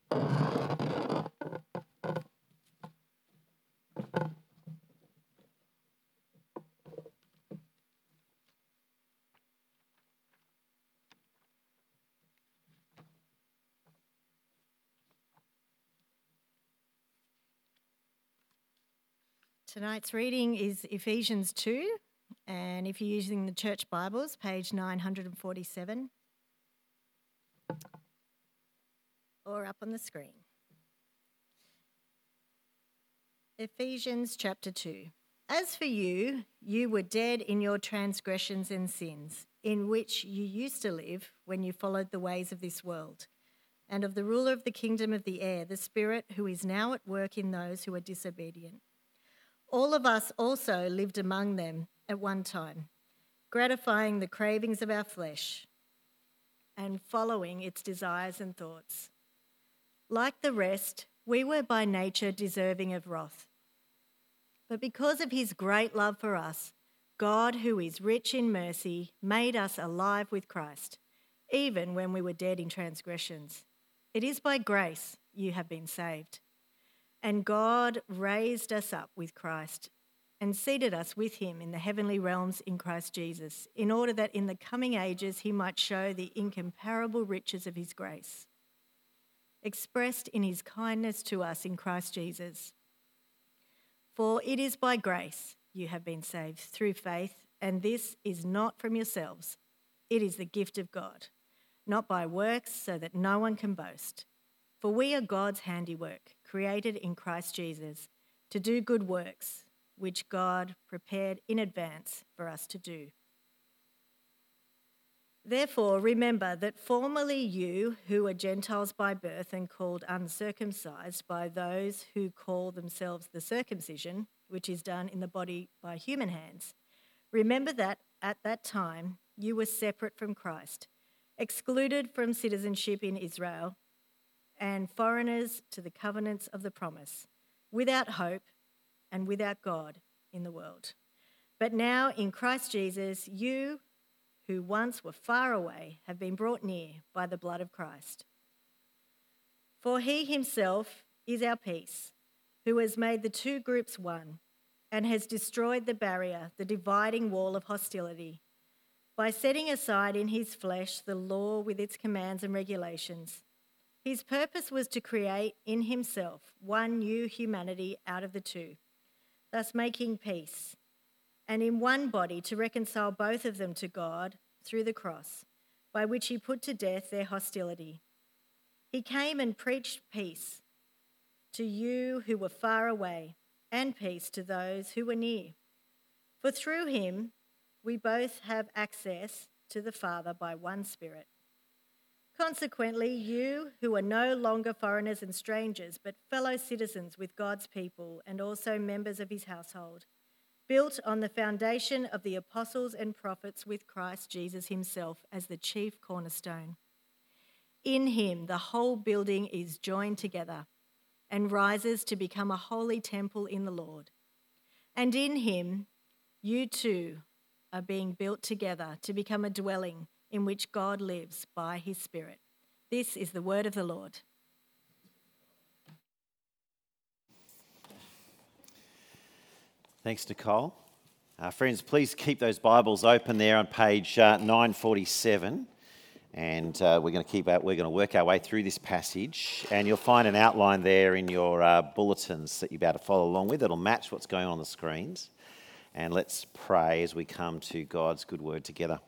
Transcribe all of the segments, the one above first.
Tonight's reading is Ephesians 2, and if you're using the church Bibles, page 947, or up on the screen. Ephesians chapter 2. As for you, you were dead in your transgressions and sins, in which you used to live when you followed the ways of this world, and of the ruler of the kingdom of the air, the Spirit who is now at work in those who are disobedient. All of us also lived among them at one time, gratifying the cravings of our flesh and following its desires and thoughts. Like the rest, we were by nature deserving of wrath. But because of his great love for us, God, who is rich in mercy, made us alive with Christ, even when we were dead in transgressions. It is by grace you have been saved. And God raised us up with Christ and seated us with him in the heavenly realms in Christ Jesus, in order that in the coming ages he might show the incomparable riches of his grace, expressed in his kindness to us in Christ Jesus. For it is by grace you have been saved through faith, and this is not from yourselves. It is the gift of God, not by works, so that no one can boast. For we are God's handiwork, created in Christ Jesus, to do good works, which God prepared in advance for us to do. Therefore, remember that formerly you, who were Gentiles by birth and called uncircumcised by those who call themselves the circumcision, which is done in the body by human hands, remember that at that time you were separate from Christ, excluded from citizenship in Israel, and foreigners to the covenants of the promise, without hope and without God in the world. But now in Christ Jesus, you who once were far away have been brought near by the blood of Christ. For he himself is our peace, who has made the two groups one and has destroyed the barrier, the dividing wall of hostility, by setting aside in his flesh the law with its commands and regulations. His purpose was to create in himself one new humanity out of the two, thus making peace, and in one body to reconcile both of them to God through the cross, by which he put to death their hostility. He came and preached peace to you who were far away, and peace to those who were near. For through him we both have access to the Father by one Spirit. Consequently, you who are no longer foreigners and strangers, but fellow citizens with God's people and also members of his household, built on the foundation of the apostles and prophets with Christ Jesus himself as the chief cornerstone. In him, the whole building is joined together and rises to become a holy temple in the Lord. And in him, you too are being built together to become a dwelling in which God lives by his Spirit. This is the word of the Lord. Thanks, Nicole. Friends, please keep those Bibles open there on page 947, and we're going to work our way through this passage, and you'll find an outline there in your bulletins that you'll be able to follow along with. It'll match what's going on the screens, and let's pray as we come to God's good word together.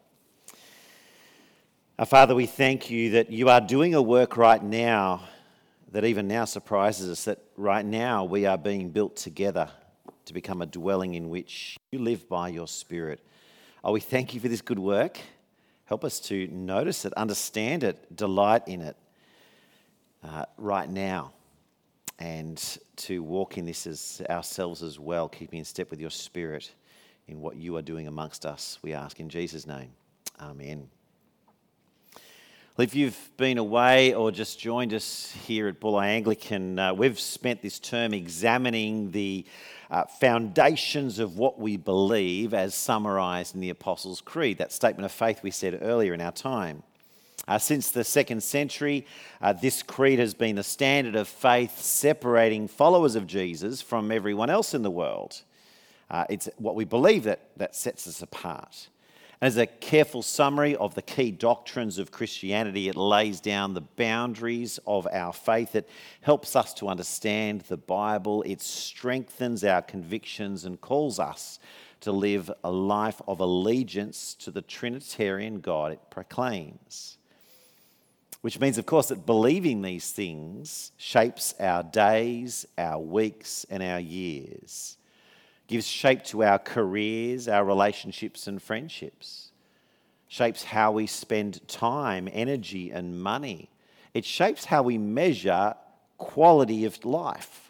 Our Father, we thank you that you are doing a work right now that even now surprises us, that right now we are being built together to become a dwelling in which you live by your Spirit. Oh, we thank you for this good work. Help us to notice it, understand it, delight in it right now, and to walk in this as ourselves as well, keeping in step with your Spirit in what you are doing amongst us, we ask in Jesus' name. Amen. Well, if you've been away or just joined us here at Bulli Anglican, we've spent this term examining the foundations of what we believe as summarised in the Apostles' Creed, that statement of faith we said earlier in our time. Since the 2nd century, this creed has been the standard of faith separating followers of Jesus from everyone else in the world. It's what we believe that sets us apart. As a careful summary of the key doctrines of Christianity, it lays down the boundaries of our faith. It helps us to understand the Bible. It strengthens our convictions and calls us to live a life of allegiance to the Trinitarian God it proclaims. Which means, of course, that believing these things shapes our days, our weeks, and our years. Gives shape to our careers, our relationships and friendships. Shapes how we spend time, energy, and money. It shapes how we measure quality of life.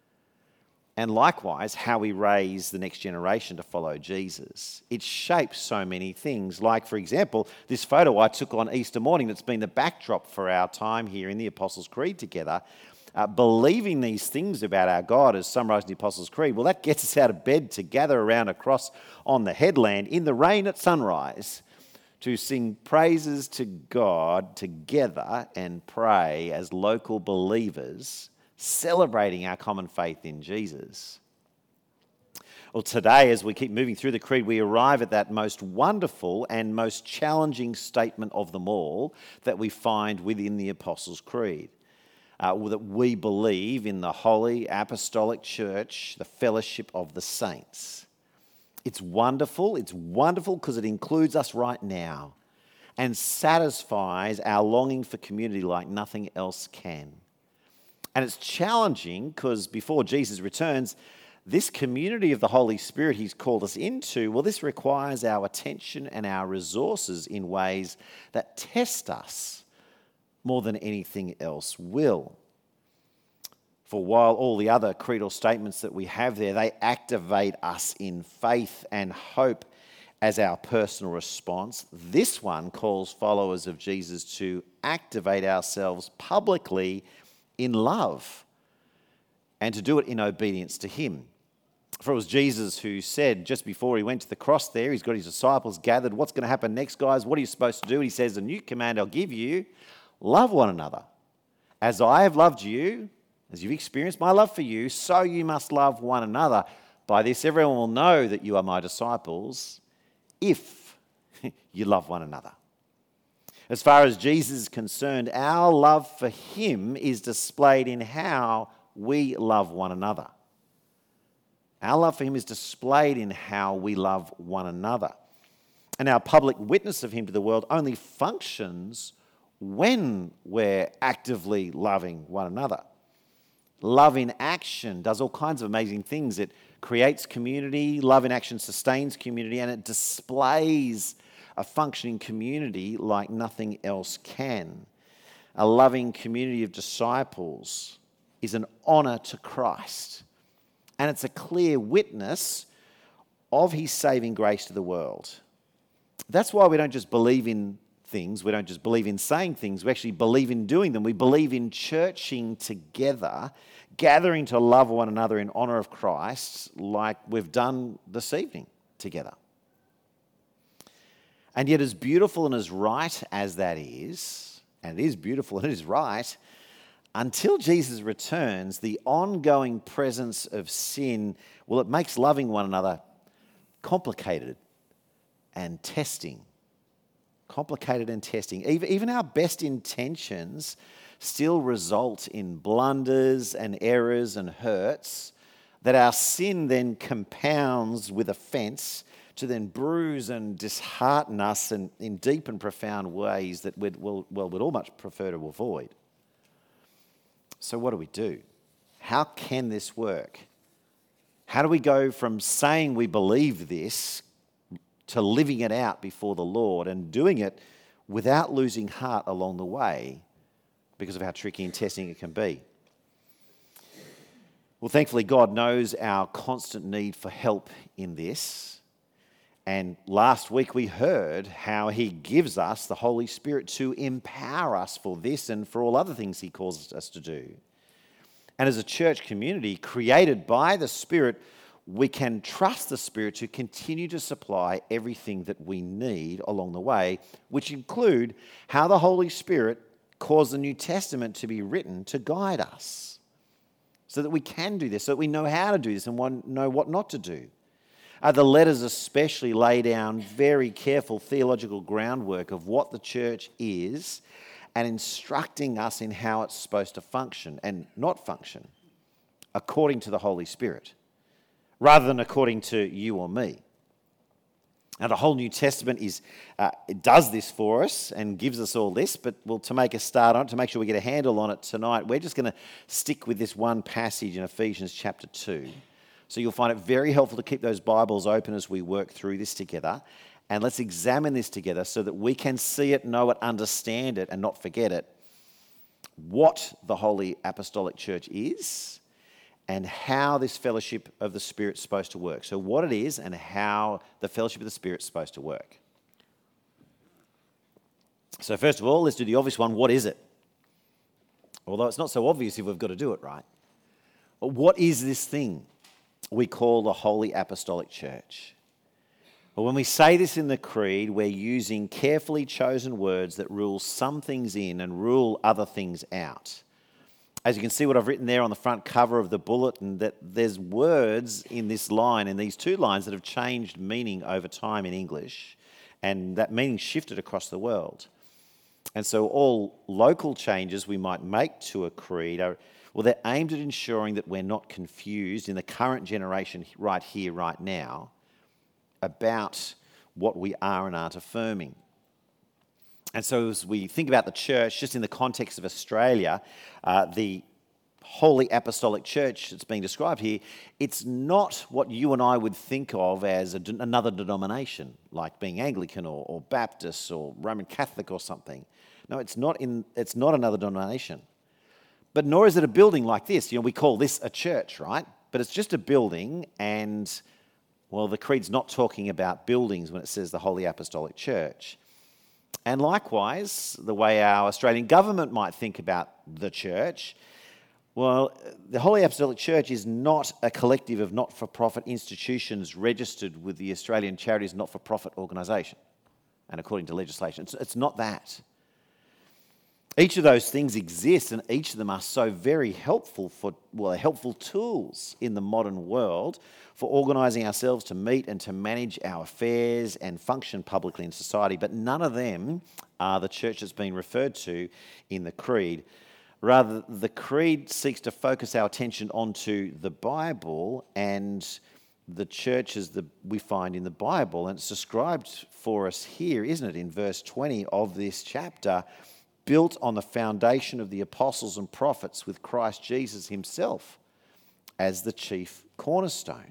And likewise, how we raise the next generation to follow Jesus. It shapes so many things. Like, for example, this photo I took on Easter morning that's been the backdrop for our time here in the Apostles' Creed together. Believing these things about our God as summarised in the Apostles' Creed, well, that gets us out of bed to gather around a cross on the headland in the rain at sunrise to sing praises to God together and pray as local believers, celebrating our common faith in Jesus. Well, today, as we keep moving through the creed, we arrive at that most wonderful and most challenging statement of them all that we find within the Apostles' Creed. That we believe in the Holy Apostolic Church, the fellowship of the saints. It's wonderful because it includes us right now and satisfies our longing for community like nothing else can. And it's challenging because before Jesus returns, this community of the Holy Spirit he's called us into, well, this requires our attention and our resources in ways that test us more than anything else will. For while all the other creedal statements that we have there, they activate us in faith and hope as our personal response, this one calls followers of Jesus to activate ourselves publicly in love and to do it in obedience to him. For it was Jesus who said just before he went to the cross there, he's got his disciples gathered, what's going to happen next, guys? What are you supposed to do? And he says, a new command I'll give you, love one another. As I have loved you, as you've experienced my love for you, so you must love one another. By this everyone will know that you are my disciples if you love one another. As far as Jesus is concerned, our love for him is displayed in how we love one another. Our love for him is displayed in how we love one another. And our public witness of him to the world only functions when we're actively loving one another. Love in action does all kinds of amazing things. It creates community, love in action sustains community, and it displays a functioning community like nothing else can. A loving community of disciples is an honour to Christ, and it's a clear witness of his saving grace to the world. That's why we don't just believe in things, we don't just believe in saying things, we actually believe in doing them. We believe in churching together, gathering to love one another in honour of Christ like we've done this evening together. And yet as beautiful and as right as that is, and it is beautiful and it is right, until Jesus returns, the ongoing presence of sin, well, it makes loving one another complicated and testing. Complicated and testing. Even our best intentions still result in blunders and errors and hurts that our sin then compounds with offence to then bruise and dishearten us in deep and profound ways that we'd all much prefer to avoid. So what do? How can this work? How do we go from saying we believe this to living it out before the Lord and doing it without losing heart along the way because of how tricky and testing it can be? Well, thankfully, God knows our constant need for help in this. And last week we heard how he gives us the Holy Spirit to empower us for this and for all other things he calls us to do. And as a church community created by the Spirit, we can trust the Spirit to continue to supply everything that we need along the way, which include how the Holy Spirit caused the New Testament to be written to guide us, so that we can do this, so that we know how to do this and know what not to do. The letters especially lay down very careful theological groundwork of what the church is and instructing us in how it's supposed to function and not function according to the Holy Spirit, rather than according to you or me. Now, the whole New Testament it does this for us and gives us all this, but to make a start on it, to make sure we get a handle on it tonight, we're just going to stick with this one passage in Ephesians chapter 2. So you'll find it very helpful to keep those Bibles open as we work through this together. And let's examine this together so that we can see it, know it, understand it, and not forget it, what the Holy Apostolic Church is and how this fellowship of the Spirit is supposed to work. So what it is and how the fellowship of the Spirit is supposed to work. So first of all, let's do the obvious one. What is it? Although it's not so obvious if we've got to do it right. But what is this thing we call the Holy Apostolic Church? Well, when we say this in the Creed, we're using carefully chosen words that rule some things in and rule other things out. As you can see what I've written there on the front cover of the bulletin, that there's words in this line, in these two lines, that have changed meaning over time in English, and that meaning shifted across the world. And so all local changes we might make to a creed they're aimed at ensuring that we're not confused in the current generation right here, right now, about what we are and aren't affirming. And so as we think about the church, just in the context of Australia, the Holy Apostolic Church that's being described here, it's not what you and I would think of as another denomination, like being Anglican or Baptist or Roman Catholic or something. No, it's not another denomination. But nor is it a building like this. We call this a church, right? But it's just a building, and, well, the Creed's not talking about buildings when it says the Holy Apostolic Church. And likewise, the way our Australian government might think about the church, well, the Holy Apostolic Church is not a collective of not-for-profit institutions registered with the Australian Charities Not-for-Profit Organisation, and according to legislation. It's not that. Each of those things exist, and each of them are so very helpful helpful tools in the modern world for organising ourselves to meet and to manage our affairs and function publicly in society. But none of them are the church that's being referred to in the Creed. Rather, the Creed seeks to focus our attention onto the Bible and the churches that we find in the Bible. And it's described for us here, isn't it, in verse 20 of this chapter, built on the foundation of the apostles and prophets with Christ Jesus himself as the chief cornerstone.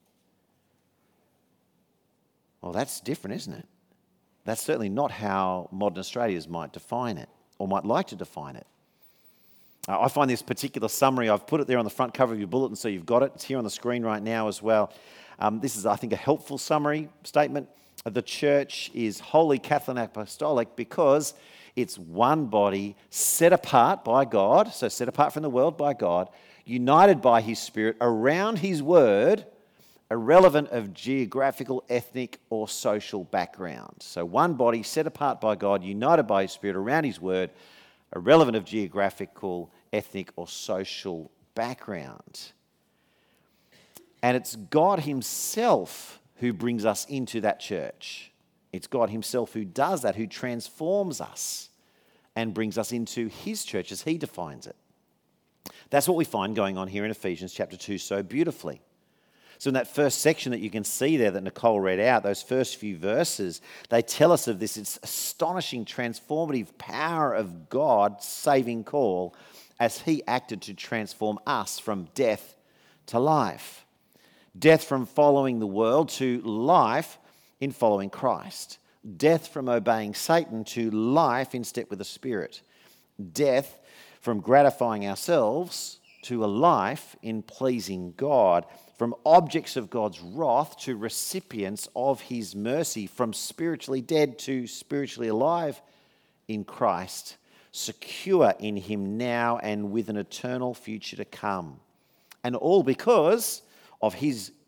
Well, that's different, isn't it? That's certainly not how modern Australians might define it, or might like to define it. I find this particular summary, I've put it there on the front cover of your bulletin, so you've got it. It's here on the screen right now as well. This is, I think, a helpful summary statement. The church is Holy Catholic Apostolic because it's one body set apart by God, so set apart from the world by God, united by his Spirit around his word, irrelevant of geographical, ethnic or social background. So one body set apart by God, united by his Spirit around his word, irrelevant of geographical, ethnic or social background. And it's God himself who brings us into that church. It's God himself who does that, who transforms us and brings us into his church as he defines it. That's what we find going on here in Ephesians chapter 2 so beautifully. So in that first section that you can see there that Nicole read out, those first few verses, they tell us of this astonishing, transformative power of God's saving call as he acted to transform us from death to life. Death from following the world to life in following Christ. Death from obeying Satan to life in step with the Spirit. Death from gratifying ourselves to a life in pleasing God. From objects of God's wrath to recipients of his mercy. From spiritually dead to spiritually alive in Christ. Secure in him now and with an eternal future to come. And all because of his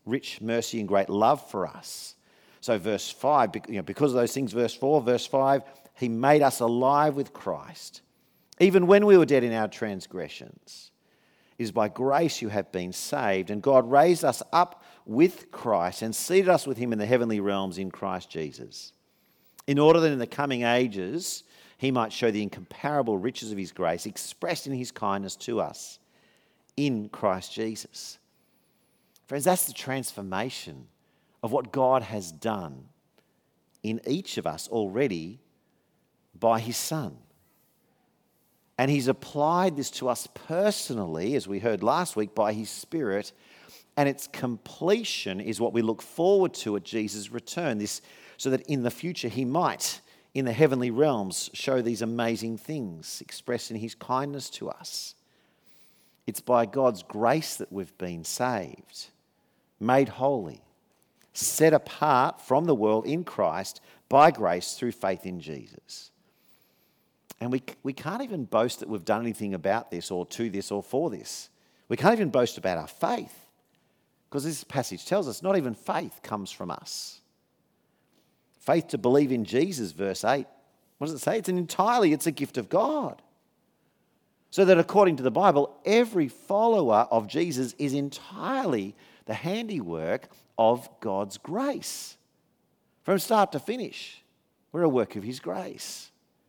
rich mercy and great love for us. So verse 5, because of those things, verse 4, verse 5, he made us alive with Christ, even when we were dead in our transgressions. It is by grace you have been saved, and God raised us up with Christ and seated us with him in the heavenly realms in Christ Jesus, in order that in the coming ages he might show the incomparable riches of his grace expressed in his kindness to us in Christ Jesus. Friends, that's the transformation of what God has done in each of us already by his Son. And he's applied this to us personally, as we heard last week, by his Spirit. And its completion is what we look forward to at Jesus' return, this, so that in the future he might, in the heavenly realms, show these amazing things expressed in his kindness to us. It's by God's grace that we've been saved, made holy, set apart from the world in Christ by grace through faith in Jesus. And we can't even boast that we've done anything about this or to this or for this. We can't even boast about our faith, because this passage tells us not even faith comes from us. Faith to believe in Jesus, verse 8, what does it say? It's a gift of God. So that according to the Bible, every follower of Jesus is entirely the handiwork of God's grace. From start to finish, we're a work of his grace.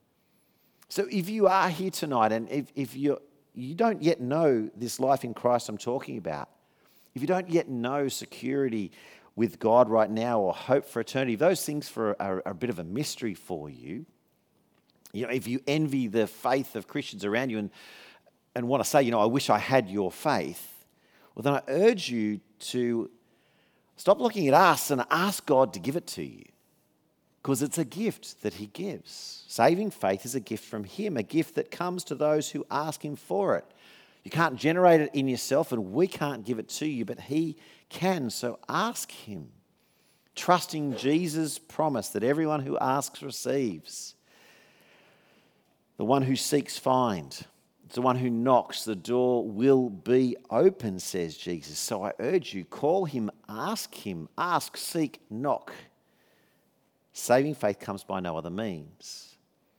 So if you are here tonight and if you don't yet know this life in Christ I'm talking about, if you don't yet know security with God right now or hope for eternity, if those things are a bit of a mystery for you, if you envy the faith of Christians around you and want to say, I wish I had your faith, well, then I urge you to stop looking at us and ask God to give it to you, because it's a gift that he gives. Saving faith is a gift from him, a gift that comes to those who ask him for it. You can't generate it in yourself, and we can't give it to you, but he can. So ask him, trusting Jesus' promise that everyone who asks receives. The one who seeks finds. It's the one who knocks, the door will be open, says Jesus. So I urge you, call him, ask, seek, knock. Saving faith comes by no other means.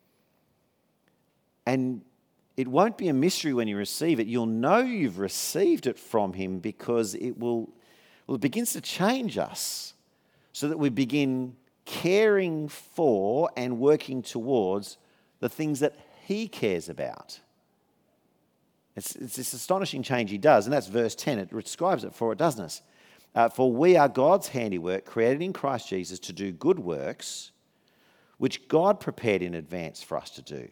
And it won't be a mystery when you receive it. You'll know you've received it from him, because it begins to change us so that we begin caring for and working towards the things that he cares about. It's this astonishing change he does, and that's verse 10. It describes it for it, doesn't it? For we are God's handiwork, created in Christ Jesus to do good works, which God prepared in advance for us to do.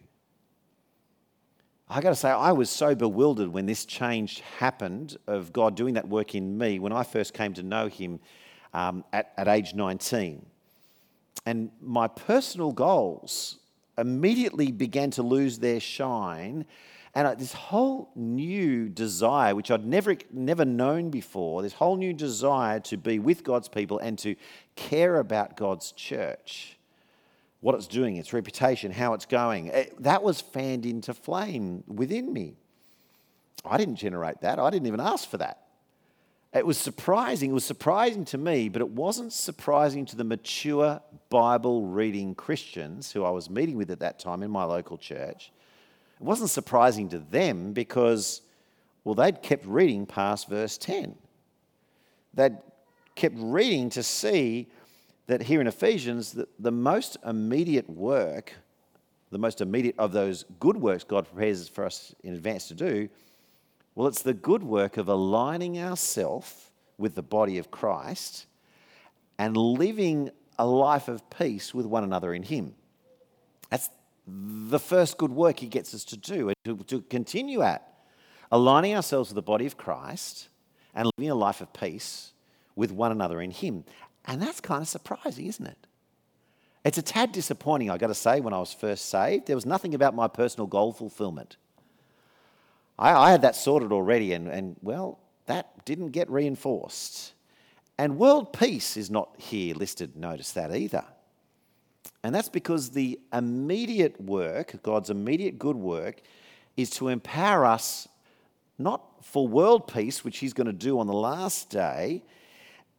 I got to say, I was so bewildered when this change happened, of God doing that work in me, when I first came to know him at age 19. And my personal goals immediately began to lose their shine, and this whole new desire, which I'd never known before, this whole new desire to be with God's people and to care about God's church, what it's doing, its reputation, how it's going, that was fanned into flame within me. I didn't generate that. I didn't even ask for that. It was surprising. It was surprising to me, but it wasn't surprising to the mature Bible-reading Christians who I was meeting with at that time in my local church. It wasn't surprising to them because, they'd kept reading past verse 10. They'd kept reading to see that here in Ephesians, that the most immediate work, the most immediate of those good works God prepares for us in advance to do, it's the good work of aligning ourselves with the body of Christ and living a life of peace with one another in him. That's the first good work he gets us to do, and to continue at, aligning ourselves with the body of Christ and living a life of peace with one another in him. And that's kind of surprising, isn't it? It's a tad disappointing, I've got to say, when I was first saved. There was nothing about my personal goal fulfillment. I had that sorted already, and that didn't get reinforced. And world peace is not here listed, notice that either. And that's because the immediate work, God's immediate good work, is to empower us not for world peace, which he's going to do on the last day.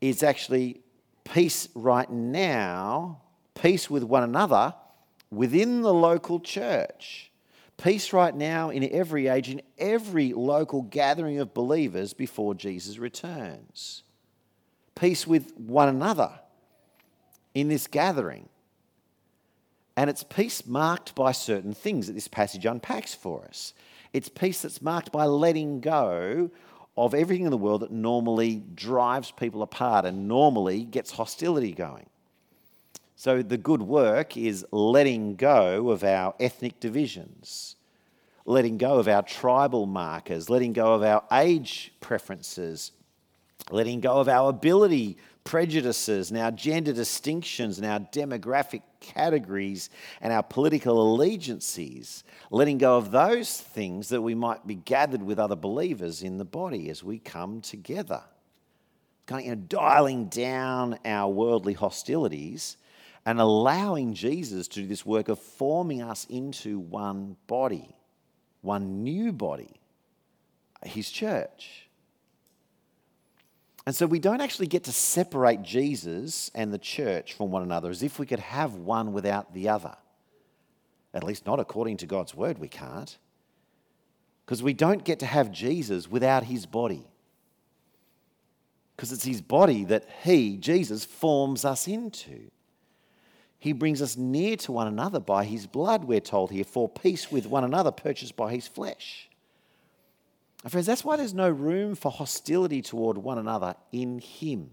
is actually peace right now, peace with one another within the local church. Peace right now in every age, in every local gathering of believers before Jesus returns. Peace with one another in this gathering. And it's peace marked by certain things that this passage unpacks for us. It's peace that's marked by letting go of everything in the world that normally drives people apart and normally gets hostility going. So the good work is letting go of our ethnic divisions, letting go of our tribal markers, letting go of our age preferences, letting go of our ability prejudices and our gender distinctions and our demographic categories and our political allegiances, letting go of those things that we might be gathered with other believers in the body as we come together. Kind of, dialing down our worldly hostilities and allowing Jesus to do this work of forming us into one body, one new body, his church. And so we don't actually get to separate Jesus and the church from one another as if we could have one without the other. At least not according to God's word, we can't. Because we don't get to have Jesus without his body. Because it's his body that he, Jesus, forms us into. He brings us near to one another by his blood, we're told here, for peace with one another purchased by his flesh. And friends, that's why there's no room for hostility toward one another in him.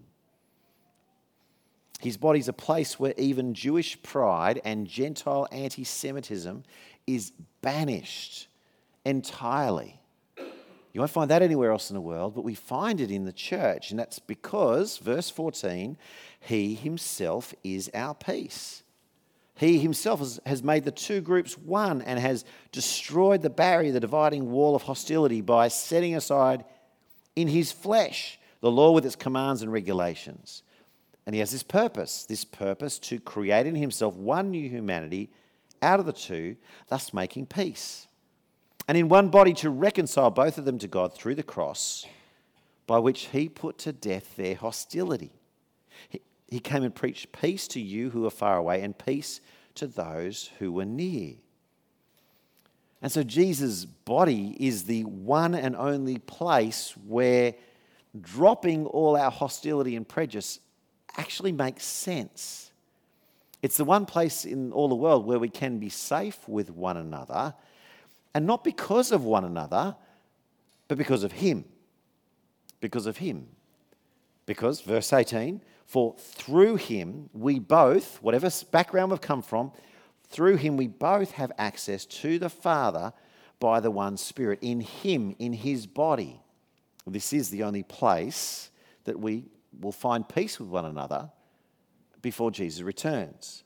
His body's a place where even Jewish pride and Gentile anti-Semitism is banished entirely. You won't find that anywhere else in the world, but we find it in the church. And that's because, verse 14, he himself is our peace. He himself has made the two groups one and has destroyed the barrier, the dividing wall of hostility by setting aside in his flesh the law with its commands and regulations. And he has this purpose to create in himself one new humanity out of the two, thus making peace. And in one body to reconcile both of them to God through the cross, by which he put to death their hostility. He came and preached peace to you who are far away and peace to those who were near. And so Jesus' body is the one and only place where dropping all our hostility and prejudice actually makes sense. It's the one place in all the world where we can be safe with one another, and not because of one another, but because of him. Because of him. Because, verse 18, for through him we both, whatever background we've come from, through him we both have access to the Father by the one Spirit. In him, in his body. This is the only place that we will find peace with one another before Jesus returns.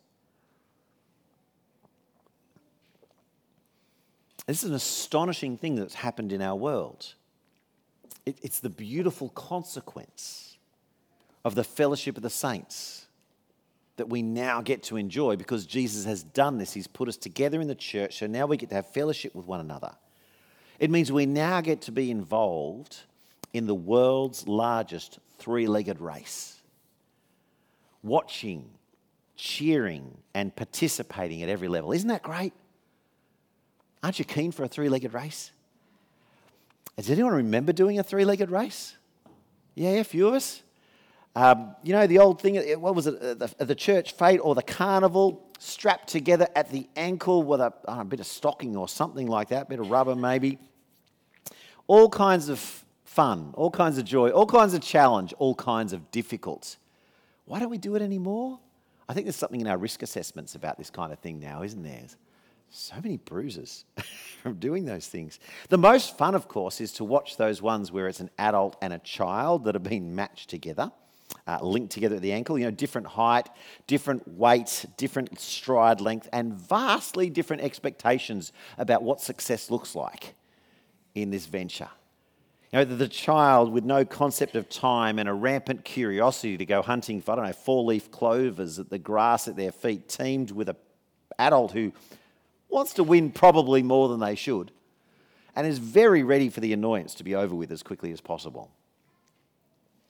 This is an astonishing thing that's happened in our world. It's the beautiful consequence of the fellowship of the saints that we now get to enjoy because Jesus has done this. He's put us together in the church, so now we get to have fellowship with one another. It means we now get to be involved in the world's largest three-legged race. Watching, cheering, and participating at every level. Isn't that great? Aren't you keen for a three-legged race? Does anyone remember doing a three-legged race? Yeah, a few of us. You know, the old thing, what was it, the church fete or the carnival, strapped together at the ankle with a bit of stocking or something like that, a bit of rubber maybe. All kinds of fun, all kinds of joy, all kinds of challenge, all kinds of difficult. Why don't we do it anymore? I think there's something in our risk assessments about this kind of thing now, isn't there? So many bruises from doing those things. The most fun, of course, is to watch those ones where it's an adult and a child that have been matched together, linked together at the ankle. You know, different height, different weight, different stride length, and vastly different expectations about what success looks like in this venture. You know, the child with no concept of time and a rampant curiosity to go hunting for, four-leaf clovers at the grass at their feet, teamed with an adult who wants to win probably more than they should, and is very ready for the annoyance to be over with as quickly as possible.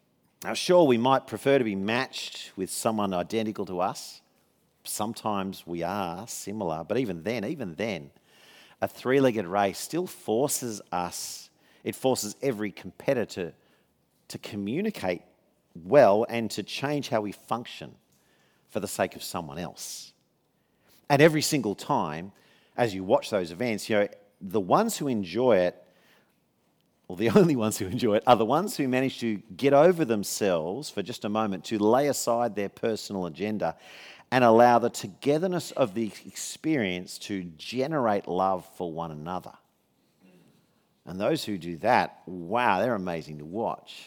Now, sure, we might prefer to be matched with someone identical to us. Sometimes we are similar, but even then, a three-legged race still forces us, it forces every competitor to communicate well and to change how we function for the sake of someone else. And every single time, as you watch those events, the ones who enjoy it, or the only ones who enjoy it, are the ones who manage to get over themselves for just a moment, to lay aside their personal agenda and allow the togetherness of the experience to generate love for one another. And those who do that, wow, they're amazing to watch.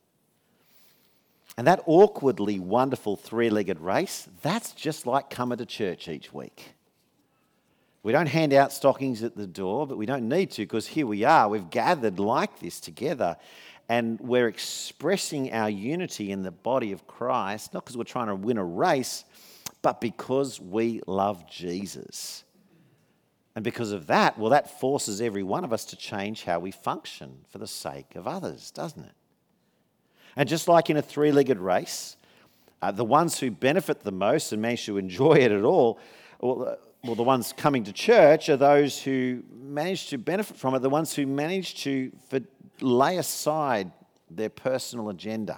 And that awkwardly wonderful three-legged race, that's just like coming to church each week. We don't hand out stockings at the door, but we don't need to, because here we are. We've gathered like this together, and we're expressing our unity in the body of Christ, not because we're trying to win a race, but because we love Jesus. And because of that, well, that forces every one of us to change how we function for the sake of others, doesn't it? And just like in a three-legged race, the ones who benefit the most and manage to enjoy it at all, well, the ones coming to church are those who manage to benefit from it, the ones who manage to lay aside their personal agenda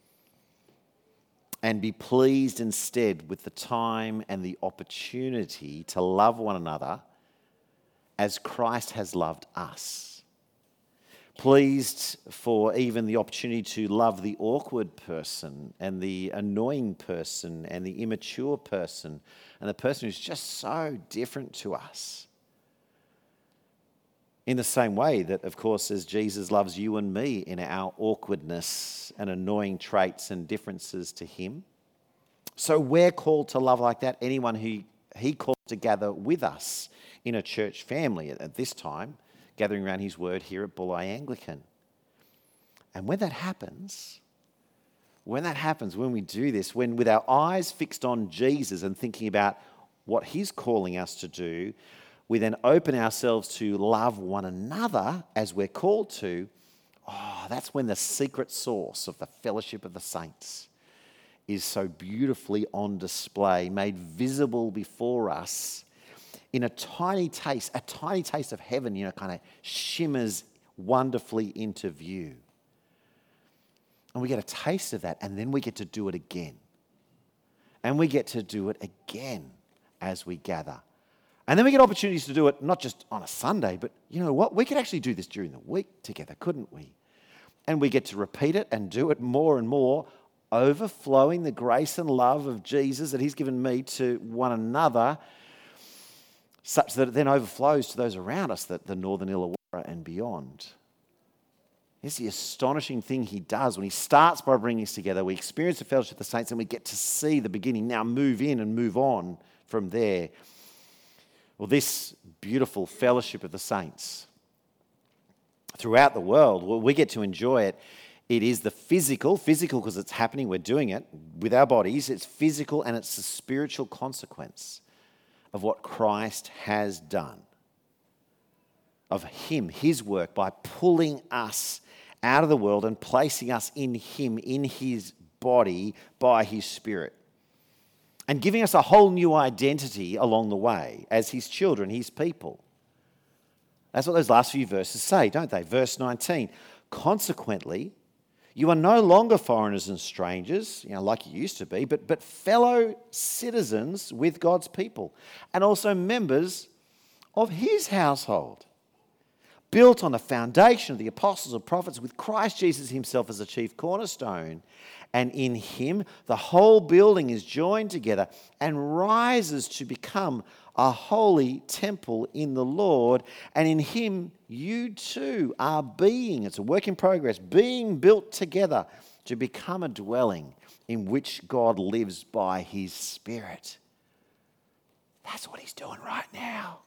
and be pleased instead with the time and the opportunity to love one another as Christ has loved us. Pleased for even the opportunity to love the awkward person and the annoying person and the immature person and the person who's just so different to us. In the same way that, of course, as Jesus loves you and me in our awkwardness and annoying traits and differences to him. So we're called to love like that anyone who he calls to gather with us in a church family at this time, gathering around his word here at Bulli Anglican. And when that happens, when we do this, when with our eyes fixed on Jesus and thinking about what he's calling us to do, we then open ourselves to love one another as we're called to. Oh, that's when the secret source of the fellowship of the saints is so beautifully on display, made visible before us in a tiny taste of heaven, kind of shimmers wonderfully into view. And we get a taste of that, and then we get to do it again. And we get to do it again as we gather. And then we get opportunities to do it not just on a Sunday, but you know what? We could actually do this during the week together, couldn't we? And we get to repeat it and do it more and more, overflowing the grace and love of Jesus that he's given me to one another, such that it then overflows to those around us, the Northern Illawarra and beyond. It's the astonishing thing he does when he starts by bringing us together. We experience the fellowship of the saints and we get to see the beginning. Now move in and move on from there. Well, this beautiful fellowship of the saints throughout the world, well, we get to enjoy it. It is the physical because it's happening, we're doing it with our bodies. It's physical and it's the spiritual consequence of what Christ has done, of him, his work, by pulling us out of the world and placing us in him, in his body, by his Spirit, and giving us a whole new identity along the way as his children, his people. That's what those last few verses say, don't they? Verse 19, consequently, you are no longer foreigners and strangers, like you used to be, but fellow citizens with God's people and also members of his household, built on the foundation of the apostles and prophets, with Christ Jesus himself as the chief cornerstone. And in him, the whole building is joined together and rises to become a holy temple in the Lord. And in him, you too are it's a work in progress, being built together to become a dwelling in which God lives by his Spirit. That's what he's doing right now.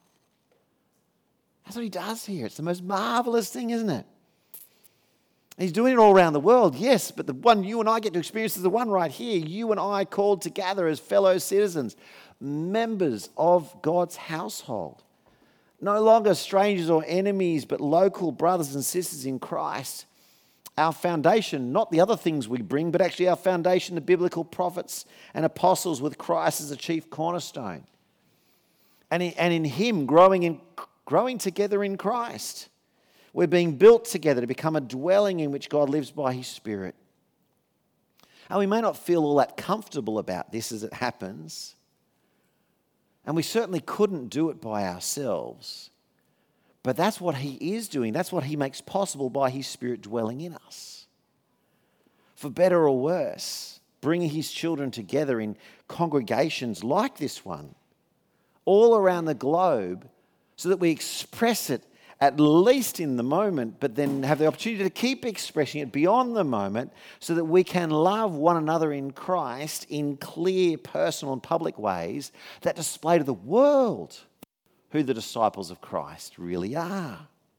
That's what he does here. It's the most marvelous thing, isn't it? He's doing it all around the world, yes, but the one you and I get to experience is the one right here. You and I called together as fellow citizens, members of God's household. No longer strangers or enemies, but local brothers and sisters in Christ. Our foundation, not the other things we bring, but actually our foundation, the biblical prophets and apostles with Christ as the chief cornerstone. And in him growing together in Christ. We're being built together to become a dwelling in which God lives by his Spirit. And we may not feel all that comfortable about this as it happens. And we certainly couldn't do it by ourselves. But that's what he is doing. That's what he makes possible by his Spirit dwelling in us. For better or worse, bringing his children together in congregations like this one, all around the globe, so that we express it at least in the moment, but then have the opportunity to keep expressing it beyond the moment, so that we can love one another in Christ in clear, personal and public ways that display to the world who the disciples of Christ really are.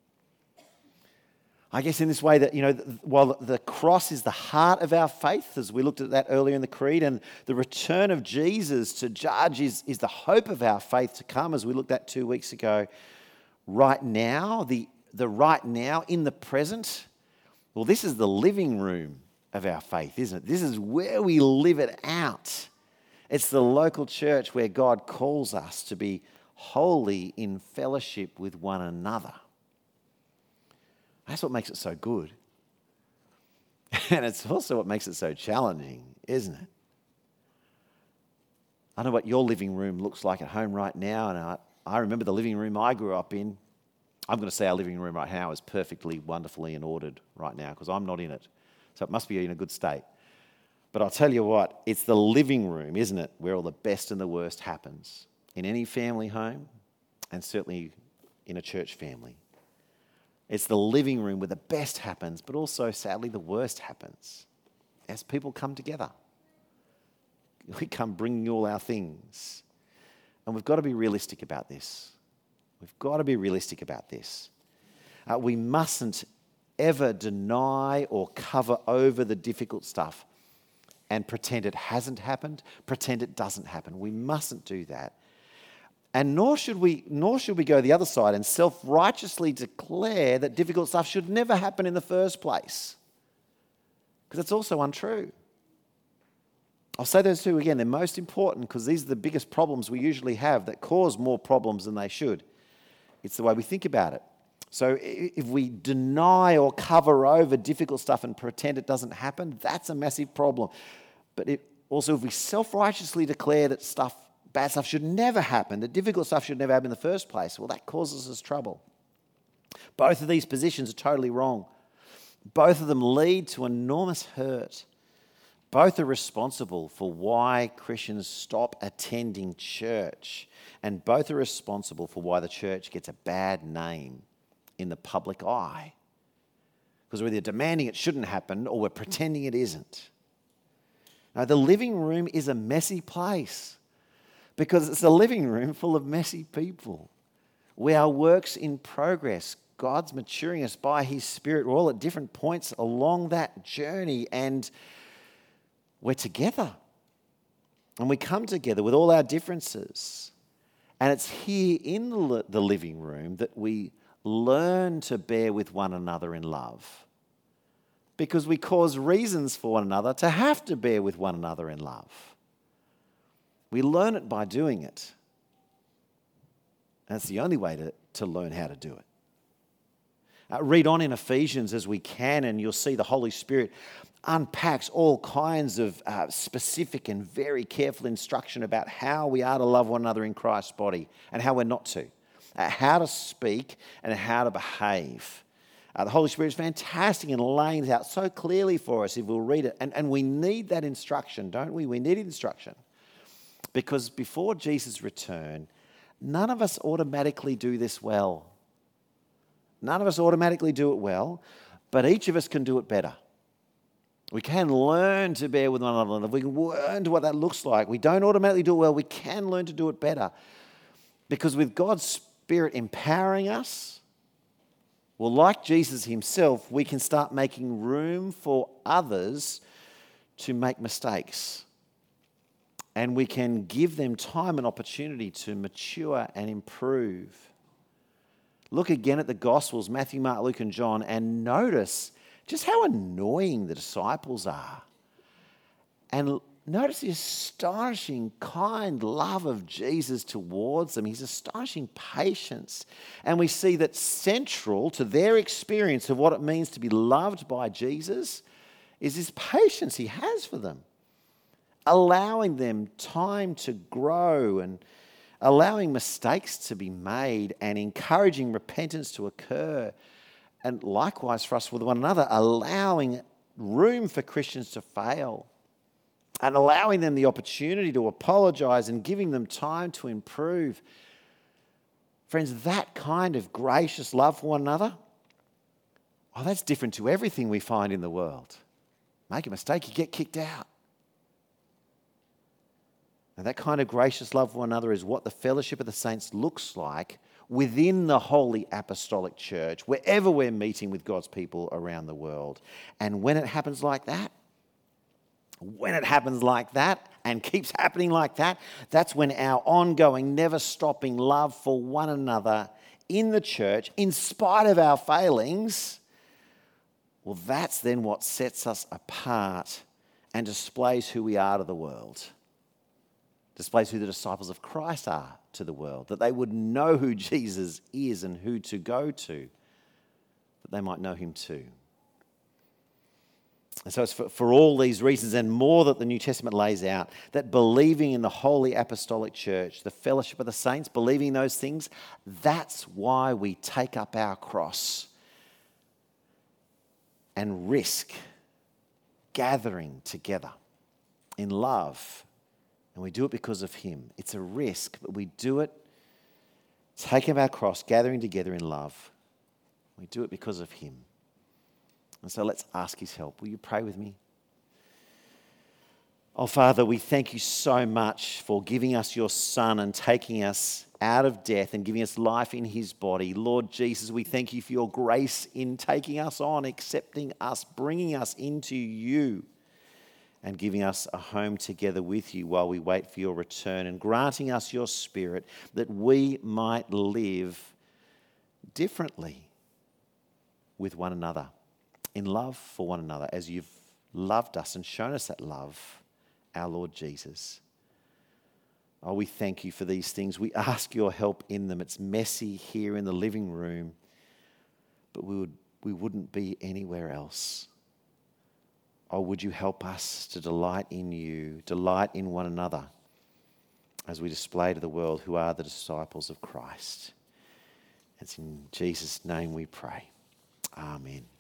I guess in this way that, while the cross is the heart of our faith, as we looked at that earlier in the Creed, and the return of Jesus to judge is the hope of our faith to come, as we looked at 2 weeks ago, right now, the right now, in the present, well, this is the living room of our faith, isn't it? This is where we live it out. It's the local church where God calls us to be holy in fellowship with one another. That's what makes it so good. And it's also what makes it so challenging, isn't it? I know what your living room looks like at home right now, and I remember the living room I grew up in. I'm going to say our living room right now is perfectly, wonderfully and ordered right now, because I'm not in it. So it must be in a good state. But I'll tell you what, it's the living room, isn't it, where all the best and the worst happens. In any family home, and certainly in a church family. It's the living room where the best happens, but also, sadly, the worst happens as people come together. We come bringing all our things. And we've got to be realistic about this. We've got to be realistic about this. We mustn't ever deny or cover over the difficult stuff and pretend it hasn't happened, pretend it doesn't happen. We mustn't do that. And nor should we go the other side and self-righteously declare that difficult stuff should never happen in the first place. Because it's also untrue. I'll say those two again. They're most important because these are the biggest problems we usually have that cause more problems than they should. It's the way we think about it. So if we deny or cover over difficult stuff and pretend it doesn't happen, that's a massive problem. But if we self-righteously declare that bad stuff should never happen, that difficult stuff should never happen in the first place, well, that causes us trouble. Both of these positions are totally wrong. Both of them lead to enormous hurt. Both are responsible for why Christians stop attending church, and both are responsible for why the church gets a bad name in the public eye. Because we're either demanding it shouldn't happen or we're pretending it isn't. Now, the living room is a messy place because it's a living room full of messy people. We are works in progress. God's maturing us by his Spirit. We're all at different points along that journey, and we're together. And we come together with all our differences. And it's here in the living room that we learn to bear with one another in love. Because we cause reasons for one another to have to bear with one another in love. We learn it by doing it. And it's the only way to learn how to do it. Read on in Ephesians as we can, and you'll see the Holy Spirit unpacks all kinds of specific and very careful instruction about how we are to love one another in Christ's body and how we're not to, how to speak and how to behave. The Holy Spirit is fantastic in laying it out so clearly for us if we'll read it. And we need that instruction, don't we? We need instruction. Because before Jesus' return, none of us automatically do this well. None of us automatically do it well, but each of us can do it better. We can learn to bear with one another. We can learn to what that looks like. We don't automatically do it well. We can learn to do it better. Because with God's Spirit empowering us, well, like Jesus himself, we can start making room for others to make mistakes. And we can give them time and opportunity to mature and improve. Look again at the Gospels, Matthew, Mark, Luke, and John, and notice just how annoying the disciples are. And notice the astonishing, kind love of Jesus towards them, his astonishing patience. And we see that central to their experience of what it means to be loved by Jesus is this patience he has for them, allowing them time to grow and allowing mistakes to be made and encouraging repentance to occur. And likewise for us with one another, allowing room for Christians to fail and allowing them the opportunity to apologise and giving them time to improve. Friends, that kind of gracious love for one another, oh, that's different to everything we find in the world. Make a mistake, you get kicked out. And that kind of gracious love for one another is what the fellowship of the saints looks like within the Holy Apostolic Church, wherever we're meeting with God's people around the world. And when it happens like that, and keeps happening like that, that's when our ongoing, never-stopping love for one another in the church, in spite of our failings, well, that's then what sets us apart and displays who we are to the world. Displays who the disciples of Christ are to the world, that they would know who Jesus is and who to go to, that they might know him too. And so it's for all these reasons and more that the New Testament lays out, that believing in the Holy Apostolic Church, the fellowship of the saints, believing those things, that's why we take up our cross and risk gathering together in love. And we do it because of him. It's a risk, but we do it, taking up our cross, gathering together in love. We do it because of him. And so let's ask his help. Will you pray with me? Oh, Father, we thank you so much for giving us your Son and taking us out of death and giving us life in his body. Lord Jesus, we thank you for your grace in taking us on, accepting us, bringing us into you, and giving us a home together with you while we wait for your return, and granting us your Spirit that we might live differently with one another, in love for one another, as you've loved us and shown us that love, our Lord Jesus. Oh, we thank you for these things. We ask your help in them. It's messy here in the living room, but we wouldn't be anywhere else. Oh, would you help us to delight in you, delight in one another, as we display to the world who are the disciples of Christ. It's in Jesus' name we pray. Amen.